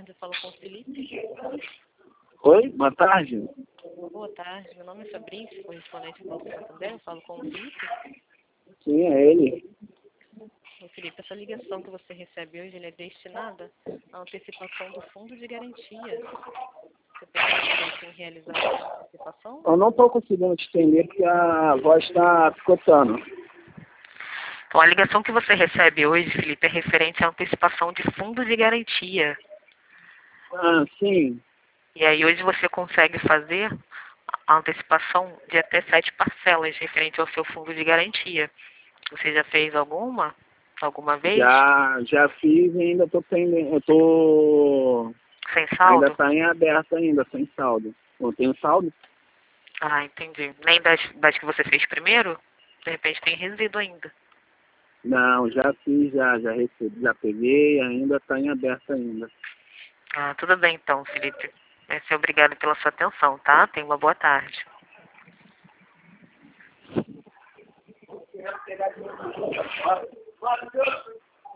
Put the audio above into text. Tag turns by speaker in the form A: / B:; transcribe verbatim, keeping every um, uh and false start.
A: tarde, eu falo com o Felipe.
B: Oi, boa tarde.
A: Boa tarde, meu nome é Fabrício, correspondente do Santander, eu falo com o Felipe.
B: Sim, é ele.
A: Ô, Felipe, essa ligação que você recebe hoje, ele é destinada à antecipação do fundo de garantia. Você tem interesse em realizar essa antecipação?
B: Eu não estou conseguindo te entender porque a voz está picotando.
A: Então, a ligação que você recebe hoje, Felipe, é referente à antecipação de fundo de garantia.
B: Ah, sim.
A: E aí hoje você consegue fazer a antecipação de até sete parcelas referente ao seu fundo de garantia. Você já fez alguma? Alguma vez?
B: Já, já fiz e ainda estou pendendo. Eu tô.
A: Sem
B: Ainda
A: saldo?
B: está em aberto ainda, sem saldo. Não tenho saldo?
A: Ah, entendi. Nem das, das que você fez primeiro? De repente tem resíduo ainda.
B: Não, já fiz, já, já recebi, já peguei, ainda está em aberto ainda.
A: Ah, tudo bem então, Felipe. Vai ser obrigado pela sua atenção, tá? Tenha uma boa tarde.
B: Quero pegar de novo.